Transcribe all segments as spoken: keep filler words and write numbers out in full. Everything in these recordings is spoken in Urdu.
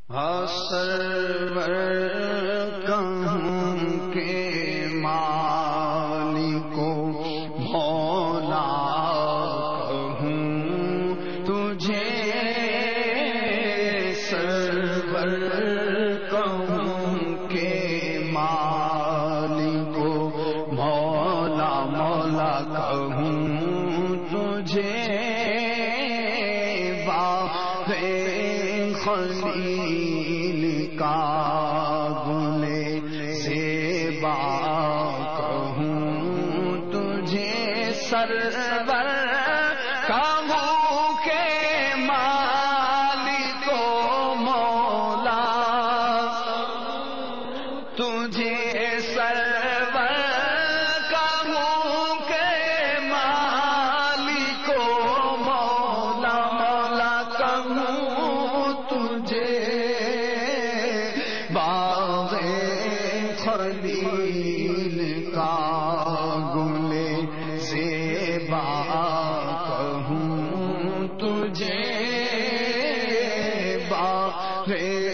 سرور کہوں کے مالک کو مولا کہوں تجھے، سرور کہوں کے مالک کو مولا مولا کہوں تجھے، خلیل کا گلے زیبا کہوں تجھے، سرور کہوں کے مالک کو مولا تجھے، سرور کہوں کے مالک کو مولا مولا کہوں خلیل کا گلے زیبا کہوں تجھے، باغ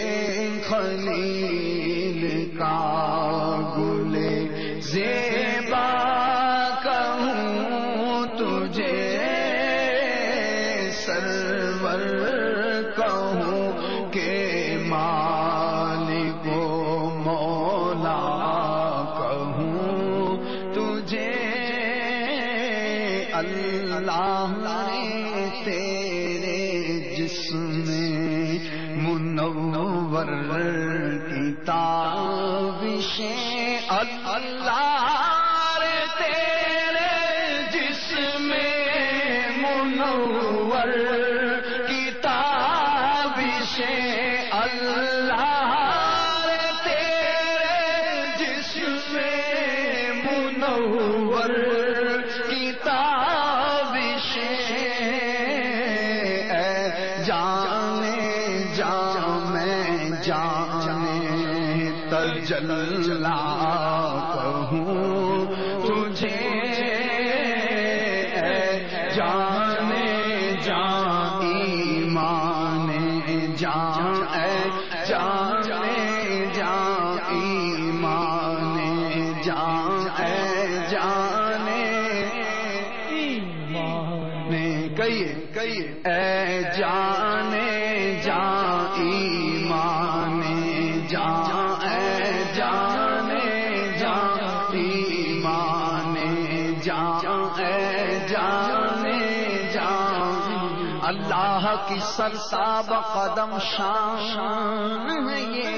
خلیل کا گلے زیبا کہوں تجھے، سرور کہوں کہ مالک کو مولا کہوں تجھے، اللہ نے تیرے جسم منور کی تابشیں، اللہ نے تیرے جسم منور کی تابشیں، اللہ منور کتابشیں، اے جانے جا میں جانے تجلا کہوں تجھے، اے جانے جا ایمان جان، اے جانے جا ایمان جان، اے جانے ایمان کہیے کہیے، اے جانے جا ایمان جان، اے جانے جا ایمان جان، اے جانے جا، اللہ کی سرتاب قدم شان ہے یہ،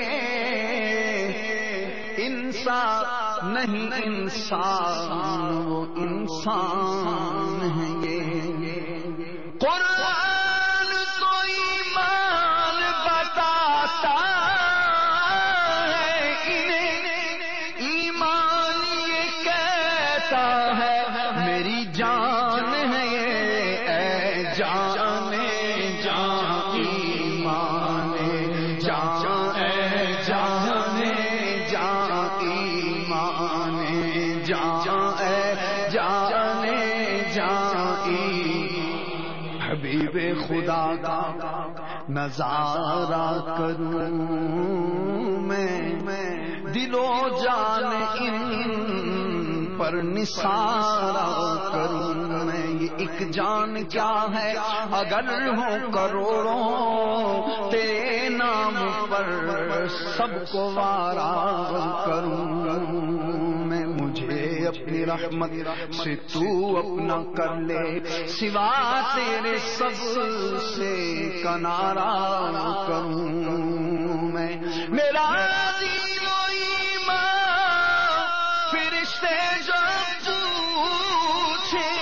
انسان نہیں انسان وہ انسان ہے یہ، قرآن تو ایمان بتاتا ہے انہیں، ایمان یہ کہتا ہے میری جان ہے یہ، اے جانے جا ایمان جان، اے جانے جا ایمان جان، اے جانے جا حبیب خدا کا نظارہ کروں میں، دل و جان ان پر نثارہ کروں میں، یہ ایک جان کیا ہے اگر ہو کروڑوں، تیرے نام پر سب کو وارا کروں میں، مجھے اپنی رحمت سے تو اپنا کر لے، سوا تیرے سب سے کنارہ کروں میں، میرا دین و ایمان فرشتے جو پوچھے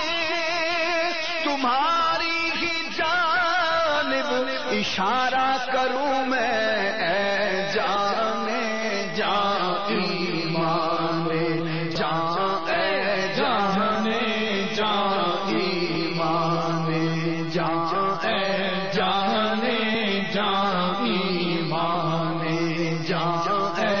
تمہاری ہی جانب اشارہ کروں میں، اے جانے جا ایمان جان، اے جانے جا ایمان جان، اے جانے جا ایمان جان، اے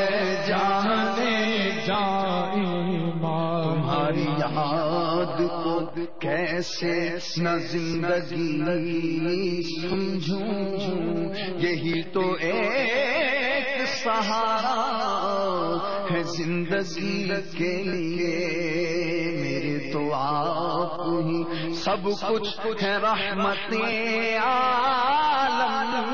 جانے جا ایمان، تمہاری یاد کو کیسے نہ زندگی سمجھوں، یہی تو ایک سہارا ہے زندگی کے لیے میرے، تو آپ ہی سب کچھ ہے رحمت عالم،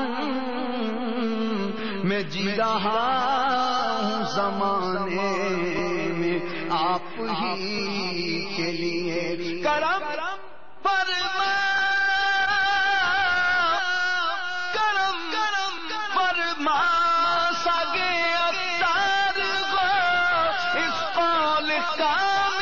میں جی رہا ہوں زمانے میں آپ ہی کے لیے، کرم فرما کرم کرم فرما سگے اتار گو اس قول کا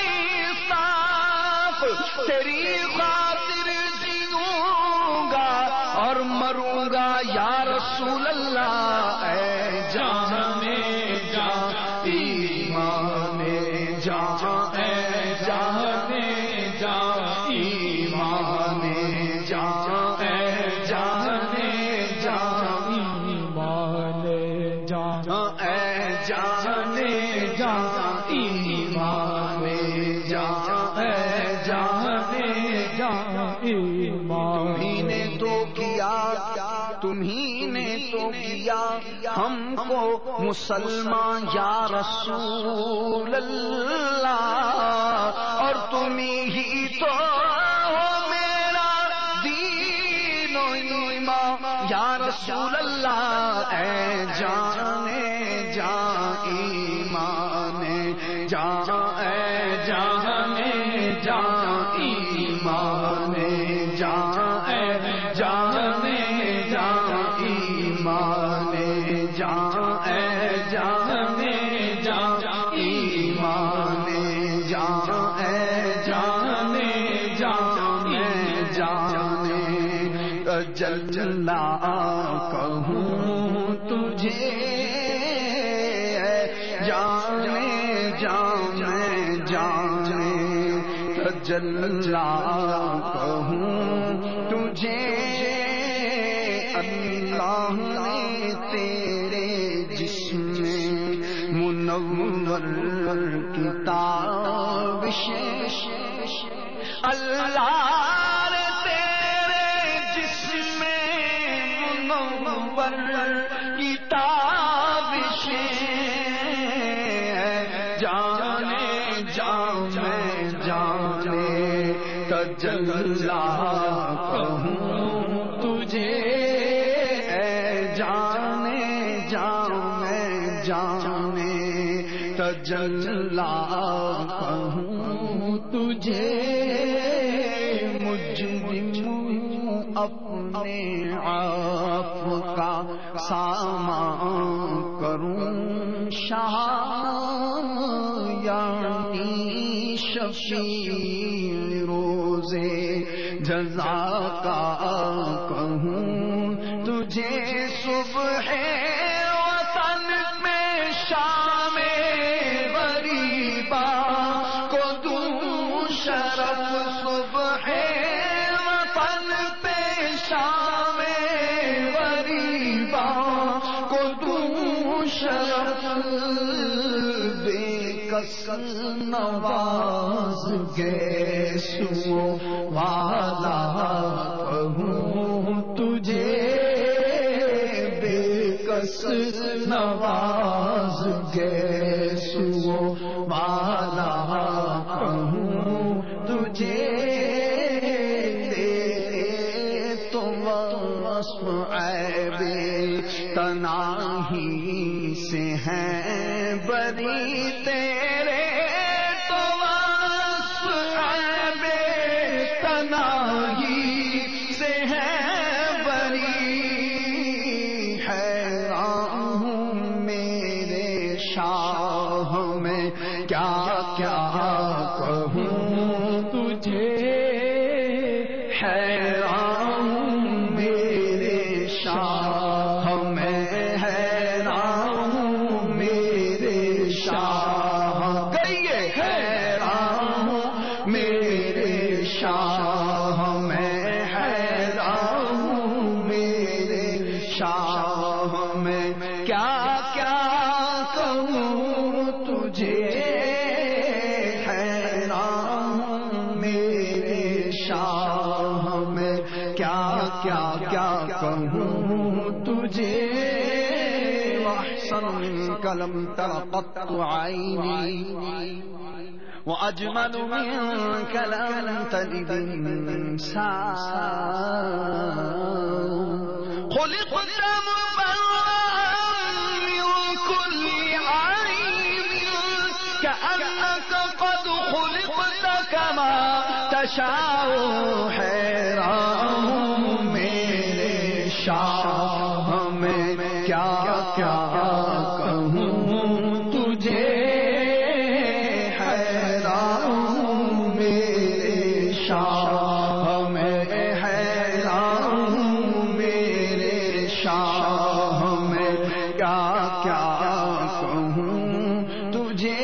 میثاق، تیری خاطر جیوں گا اور مروں گا یا رسول اللہ، اے جان جان ایمان جان، اے جان جان ایمان جان، اے جان جان ایمان جان، اے جان جان ایمان جان، اے جان جان ایمان، تمہیں نے تو کیا تمہیں نے تو کیا ہم کو مسلمان یا رسول اللہ، اور تمہیں ہی تو میرا دین و ایمان یا رسول اللہ، اے جانے جان ایمان جان، اے جانے جان ایمان جان، اے جانے جان ایمان جان، اے جانے جان ایمان جان، اے جانے جان، اے جانے تجلا کہوں تجھے، جانے جان میں جانے تجلا کہوں تجھے، اللہ نے تیرے جسم میں منور کتاب شیش، اللہ نے تیرے جسم میں منور کتاب شیش، جانے جان میں جانے تجلا کہوں تجھے، جانے جان میں جانے تجلا کہوں تجھے، مجرم اپنے آپ کا سامان کروں شاہ، یعنی شفیع روزے جزا کا کہوں تجھے، صبح وطن میں شام غریبا کو دوں شرف، صبح وطن پہ شام غریبا کو دوں شرف، بے کس نواز گیسو والا کہوں تجھے، بے کس نواز گیسو والا کہوں تجھے، تیرے تو وصف عیب تناہی سے ہیں بری، تیرے تو وصف عیب تناہی سے ہیں بری، حیران ہوں میرے شاہ میں کیا کیا کہوں تجھے، حیران ہوں میرے شاہ میں، حیران ہوں میرے شاہ، گئیے حیران ہوں میرے شاہ میں، حیران ہوں میرے شاہ میں کیا کیا کہوں تجھے، حیران ہوں میرے أحسن منك لم تر قط عيني وأجمل منك لم تلد النساء خلقت مبرأ من كل عيب كأنك قد خلقت كما تشاء حیران ہوں میرے شاہ میں کیا کیا کہوں تجھے حیران ہوں میرے شاہ میں حیران ہوں میرے شاہ میں کیا کیا کہوں تجھے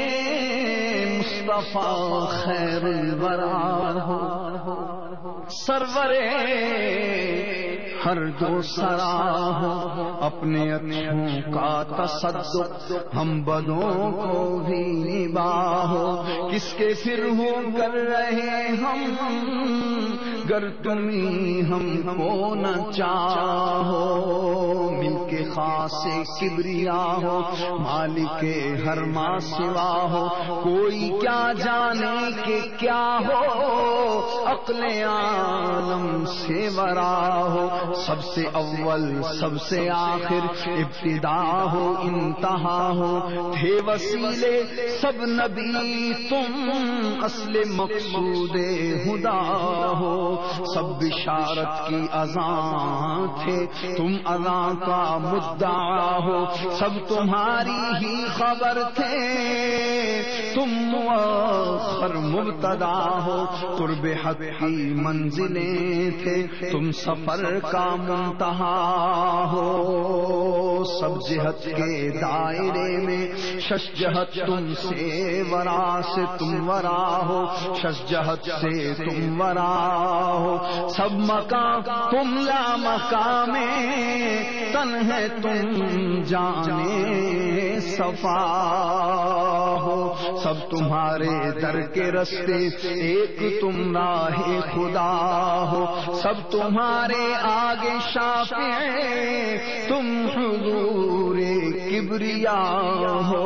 مصطفیٰ خیر الورا ہو سرورے ہر دو سرا ہو اپنے اچھوں کا تصدق ہم بدوں کو بھی نباہو کس کے پھر ہو کر رہے ہم گر تمہیں ہم کو نہ چاہو مل کے خاص کبریا ہو مالک ہر ماں سوا ہو کوئی کیا جانے کہ کیا ہو عقل عالم سے ورا ہو سب سے اول سب سے آخر ابتدا ہو انتہا ہو تھے وسیلے سب نبی تم اصل مقصود خدا ہو سب بشارت کی اذان تھے تم اذان کا مدعا ہو سب تمہاری ہی خبر تھے تم مؤخر مبتدا ہو قرب حق کی منزلیں تھے تم سفر کا منتہا ہو سب جہت کے دائرے میں شش جہت تم سے ورا سے تم ورا ہو شش جہت سے تم ورا ہو سب مقام تم لا مقام تن ہے تم جانے صفا ہو سب تمہارے در کے رستے ایک تم راہ خدا ہو سب تمہارے آگے شافع تم حضور کبریا ہو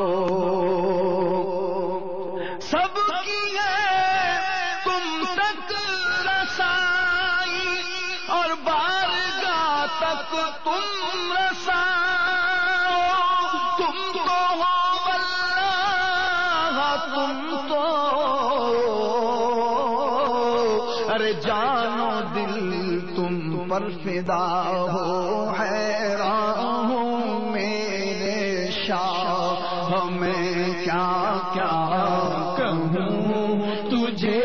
سب کی ہے تم تک رسائی اور بارگاہ تک تم رساؤ تم تو ہو واللہ تم تو ارے جانو دل تم پر فدا ہو حیران ہوں میرے شاہ میں کیا کیا کہوں تجھے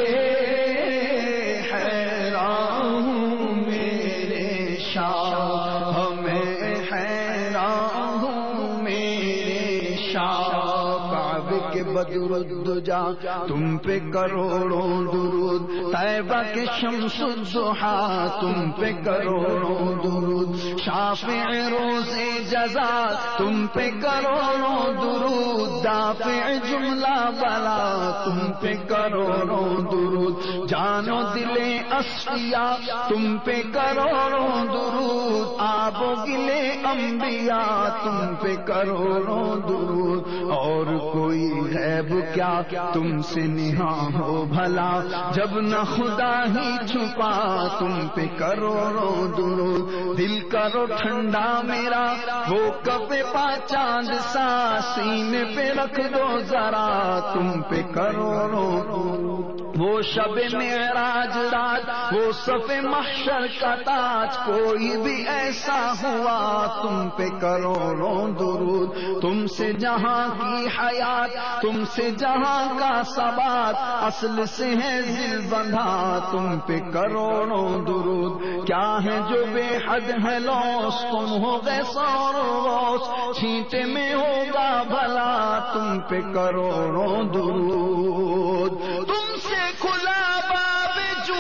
حیران ہوں میرے شاہ میں حیران ہوں میرے شاہ کعبے کے بدر الدجا تم پہ کروڑوں درود طیبہ کے شمس الضحا تم پہ کروڑوں درود شافع روز جزا تم پہ کروڑوں درود دافع جملہ بلا تم پہ کروڑوں درود جان و دل اصفیاء تم پہ کروڑوں درود آب و گلے انبیاء تم پہ کروڑوں درود اور کوئی غیب کیا تم سے نہاں ہو بھلا جب نہ خدا ہی چھپا تم پہ کروڑوں درود دل کرو ٹھنڈا میرا وہ کپے پا چاند سا سینے پہ رکھ دو ذرا تم پہ کروڑوں درود وہ شب معراج رات وہ صف محشر کا تاج کوئی بھی ایسا ہوا تم پہ کروڑوں درود تم سے جہاں کی حیات تم سے جہاں کا ثبات اصل سے ہے ذل بندھا تم پہ کروڑوں درود کیا ہے جو بے حد ہے لوس تم ہو گئے سور روس چھینٹے میں ہوگا بھلا تم پہ کروڑوں درود تم سے کھلا باب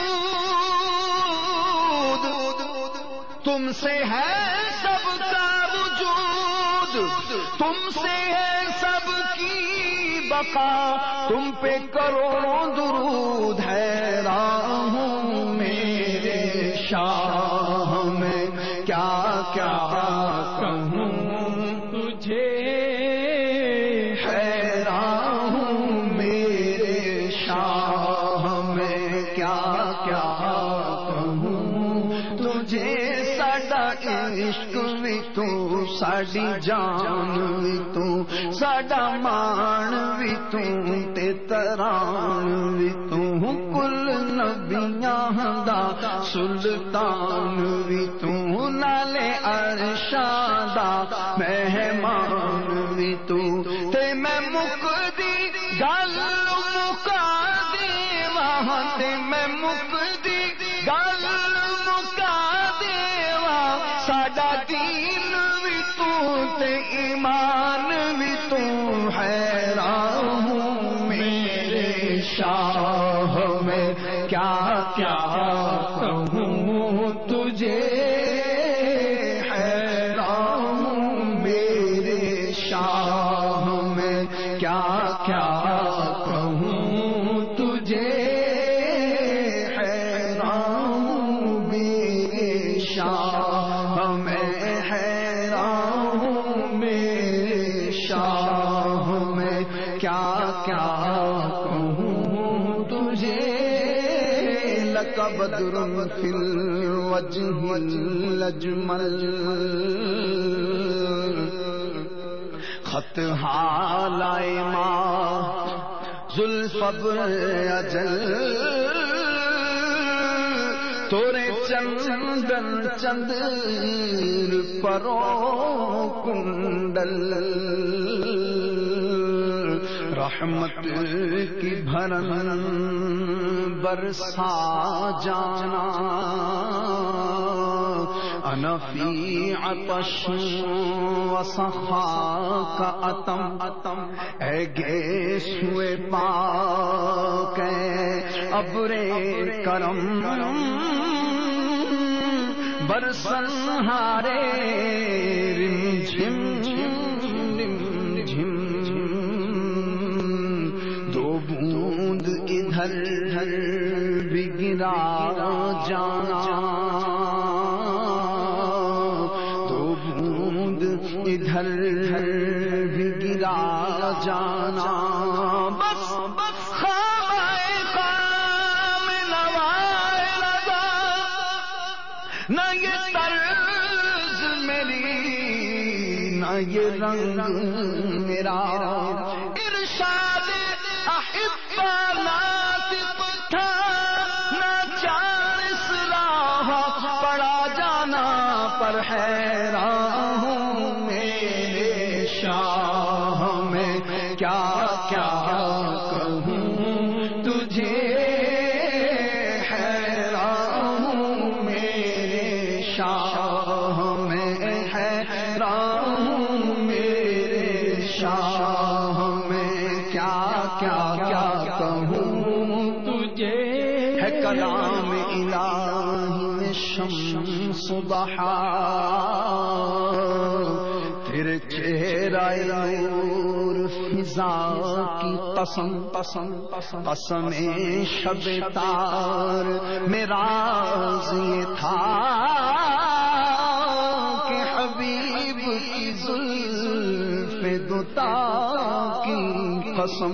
جود تم سے ہے سب کا وجود تم سے ہے سب کی بقا تم پہ کروڑوں درود حیران ہوں میرے شاہ میں کیا کیا کہوں تجھے تو ساڈی جان وی تو ساڈا مان وی تو تے تران وی تو کل نبیاں دا سلطان وی تو نالے عرشاں دا مہمان وی تو تے میں مکدی گل مکا دیواں تے میں مکدی گل مکا دیواں ساڈا دین وی تو تے ایمان وی تو حیران ہوں میرے شاہ میں کیا کیا کہوں تجھے حیران ہوں میرے شاہ میں کیا کیا کہوں تجھے حیران ہوں میرے شاہ میں حیران ہوں میرے شاہ میں کیا کیا کہوں تجھے لک بدر فی الوجہ الاجمل خط حالائے ماں ذوالفضل اجل تورے چندن چند پرو کنڈل رحمت کی بھرن برسا جانا انا فی عطش وسخاک اتم اے گیسوئے پاک اے ابر کرم برسن ہارے رم جھم رم جھم دو بوند ادھر بھی گرا جانا دو بوند ادھر بھی گرا جانا بس خامائے خام نوائے رضا نہ یہ طرز میری نہ یہ رنگ میرا ارشاد احبا ناطق تھا نہ چار اصلاح پڑا جانا پر حیران ہوں میرے شاہ میں کیا کیا کہوں تجھے حیران ہوں میرے شاہ میں حیران ہوں میرے شاہ میں کیا کیا کیا کہوں تجھے ہے کلام الہی میں شمس ضحا تیرے چہرہ نور فضا کی قسم قسم قسم شب تار میرا یہ تھا کہ حبیب کی زلف دوتا کی قسم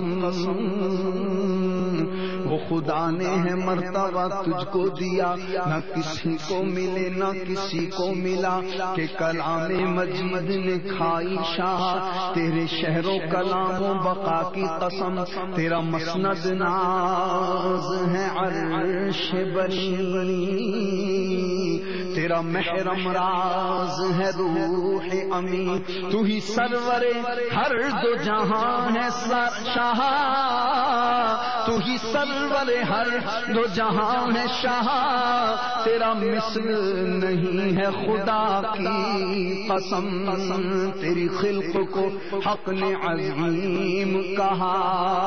وہ خدا نے ہے مرتبہ تجھ کو دیا نہ کسی کو ملے نہ کسی کو ملا کہ کلام مجید نے کھائی شاہ تیرے شہر و کلام و بقا کی قسم تیرا مسند ناز ہے عرش بری تیرا محرم راز ہے روح امی تو ہی سرور ہر دو جہاں ہے شاہ تو ہی سرور ہر دو جہاں ہے شاہ تیرا مثل نہیں ہے خدا کی قسم تیری خلق کو حق نے عظیم کہا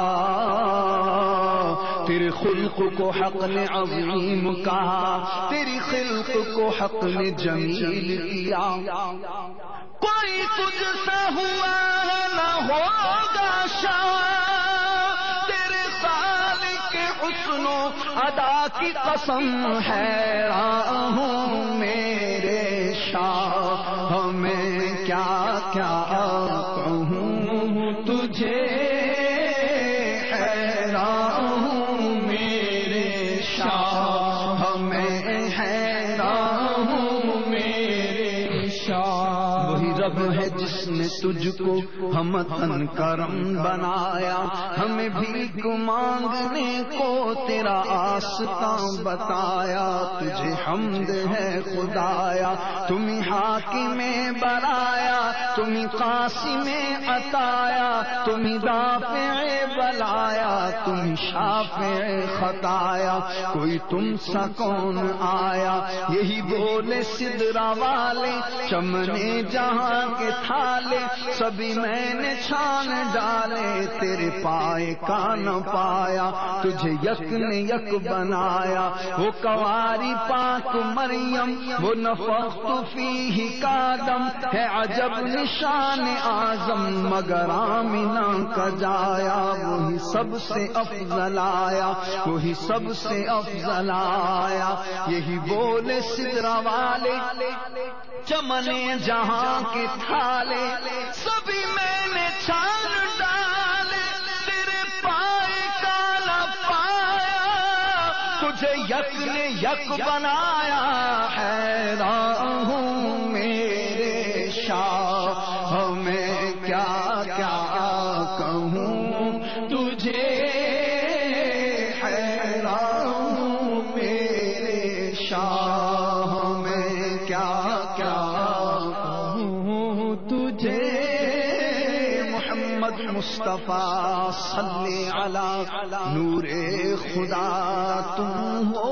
تیرے خلق کو حق نے عظیم کہا تیری خلق کو حق نے جمیل کیا کوئی تجھ سے ہوا نہ ہوگا شاہ تیرے خالق حسن و ادا کی قسم حیران ہوں میرے شاہ میں کیا کیا کہوں تجھے حیران ہوں میرے شاہ میں حیران ہوں میرے شاہ وہی رب ہے جس نے تجھ کو ہم تن کرم بنایا، ہمیں بھیک مانگنے کو تیرا آستاں بتایا، تجھے حمد ہے خدایا، تمہیں حاکم برایا، تمہیں قاسم عطایا، تمہیں دافع بلایا، تمہیں شافع خطایا، کوئی تم سا کون آیا، یہی بولے سدرا والے چمنے جہاں کے تھالے، سبھی میں نے چھان ڈالے، تیرے پائے کا نہ پایا، تجھے یک نے یک بنایا، وہ کواری پاک مریم، وہ نفخت فیہ کا دم ہے عجب نشان اعظم، مگر آمنہ کا جایا، وہی سب سے افضل آیا، وہی سب سے افضل آیا، یہی بولے سدرا والے چمنے جہاں کے تھالے، سبھی میں نے چھان ڈالے، تیرے پائے کا نہ پایا، تجھے یک نے یک بنایا، حیران ہوں میرے شاہ میں کیا کیا کہوں تجھے، حیران ہوں میرے شاہ میں کیا کیا کہوں تجھے، محمد مصطفیٰ صلی علی نور خدا تم ہو،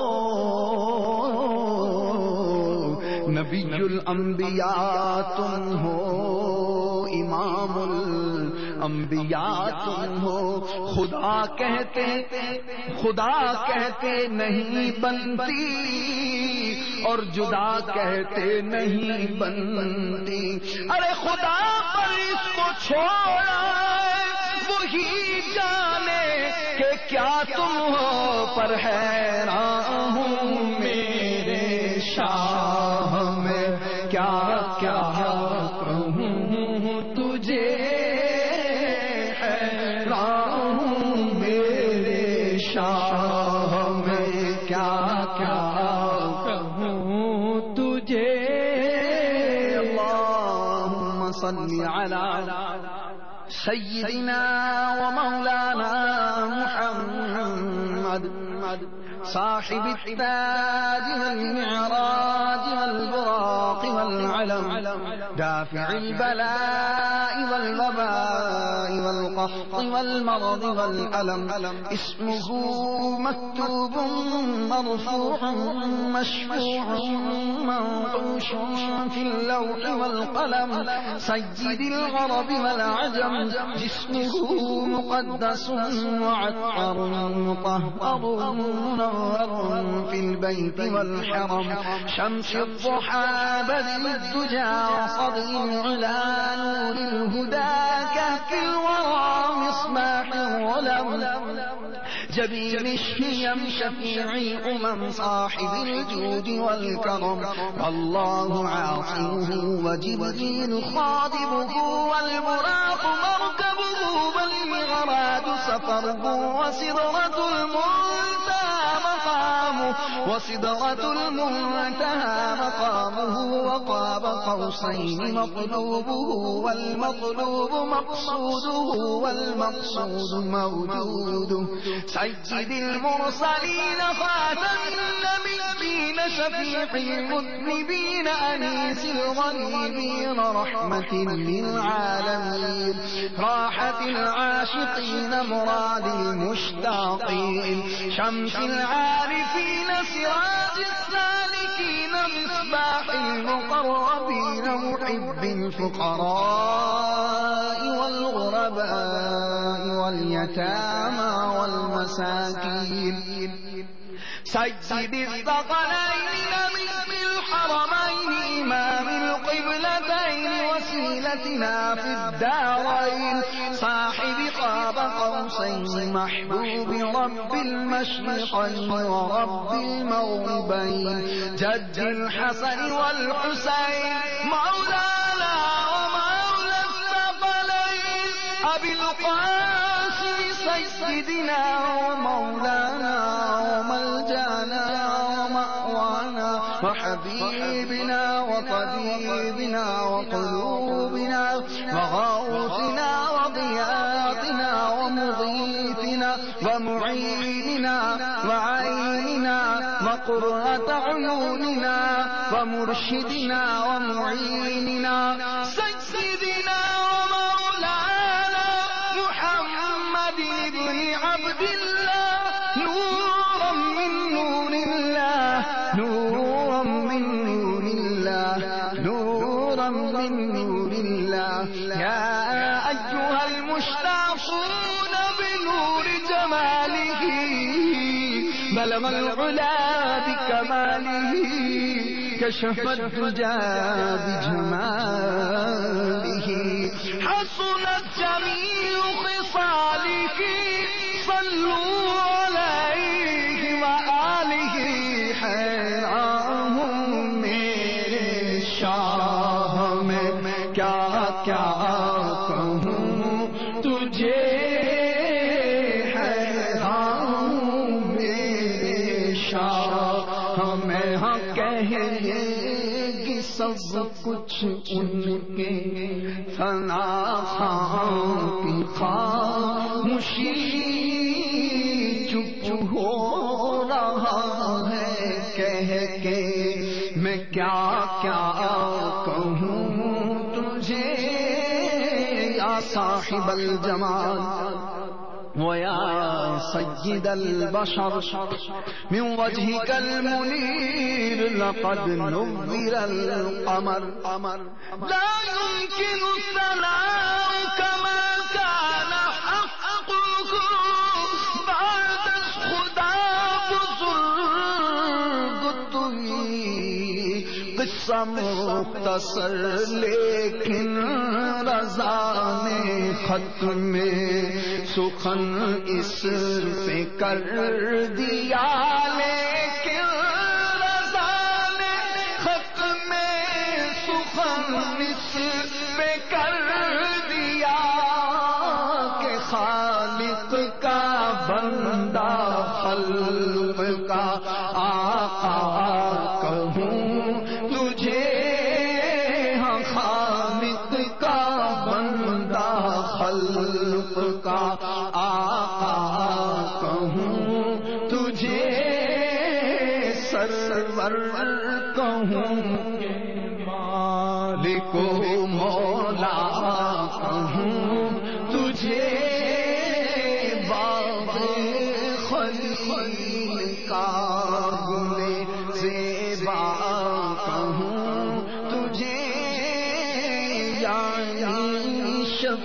نبی الانبیاء تم ہو، امام الانبیاء تم ہو، خدا کہتے خدا کہتے نہیں بنتی، اور جدا کہتے نہیں بنتی، ارے خدا پر اس کو چھوڑا وہی جانے کہ کیا تم ہو، پر حیران ہوں میرے شاہ میں کیا کیا کہوں تجھے، حیران ہوں میرے شاہ میں کیا کیا کہوں تجھے، اللہم صل علی سیدنا و مولانا محمد صاحب التاج والمعراج والبراق والعلم، دافع البلاء والوباء والقحط والمرض والألم، اسمه مكتوب مرفوع مشفوع منقوش في اللوح والقلم، سيد الغرب والعجم، جسمه مقدس وعطر مطهر منور في البيت والحرم، شمس الضحى بدر الدجى صدر العلا نور الهدى، كهف الورى مصباح الظلم، جبين الشيم شفيع الأمم، صاحب الجود والكرم، الله عاصمه وجبريل خاطبه، والبراق مركبه، والمغراد سفره، وسدرة المنتهى مقامه، وسدرة المنتهى مقامه، وقاب قوسين مطلوبه، والمطلوب مقصوده، والمقصود موجوده، سيد المرسلين خاتم النبيين، شفيع المذنبين، أنيس الغريبين، رحمة للعالمين، راحة العاشقين، مراد المشتاقين، شمس العارفين، سراج السالكين، مصباح المقربين، محب الفقراء والغرباء واليتامى والمساكين، سيد الثقلين، نبي الحرمين، إمام القبلتين، وسيلتنا في الدارين، صاحب قاب قوسين، محبوب رب المشرقين ورب المغربين، جد الحسن والحسين، مولانا ومولى الثقلين، أبي القاسم سيدنا ومولانا وملجانا ومأوانا وحبيبنا وطبيبنا وحبيبنا وقلوبنا وغوثنا وضياطنا ومغيثنا ومعيننا وعيننا وقرة عيوننا ومرشدنا ومعيننا سيدنا ومولانا محمد بن عبد الله نورا من نور الله نورا من نور الله نورا من نور الله يا أيها المشتاقون بنور جماله بلغ العلا بكماله كشف الدجى بجماله حسنت جميع خصاله صلوا عليه وآله حیران ہوں میرے شاہ میں کیا کیا کہوں تجھے سب کچھ ان کے فنا خاں کی خاموشی چپ ہو رہا ہے کہہ کے میں کیا کیا کہوں تجھے یا صاحب الجمال ويا سيد البشر من وجهك المنير لقد نور القمر لا يمكن الثناء كما كان حقه بعد خدا بزرگ قصہ مختصر لیکن رضا نے خط میں سخن اس پہ کر دیا لیکن رضا نے خط میں سخن اس پہ کر دیا کہ خالق کا بندہ خلق کا آقا کہوں تجھے ہاں خالق کا بندہ خلق کا آقا کہوں تجھے سرور کہوں مالک و مولا کہوں تجھے باغ خلیل کا گل زیبا کہوں تجھے یعنی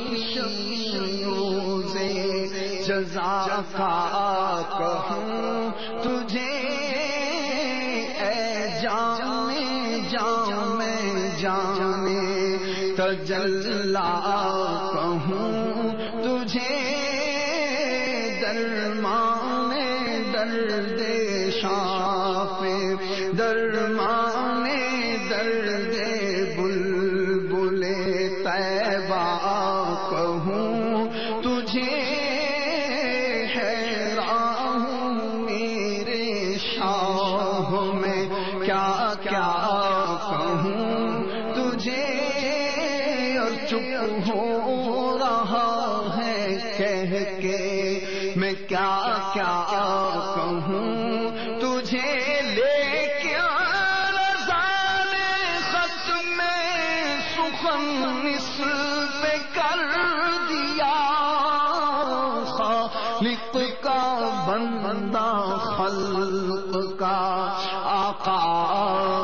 شفیع جزا کا کہوں تجھے اے جانے جان میں جانے تجلا کہوں تجھے درمان درد شاف درمان درد بلبل طیبہ کہوں تجھے میں کیا کیا کہوں تجھے اور چپ ہو رہا ہے کہہ کے میں کیا کیا کہوں تجھے لیکن رضا نے خط میں سخن اس پہ کر دیا خالق کا بندہ خلق کا آقا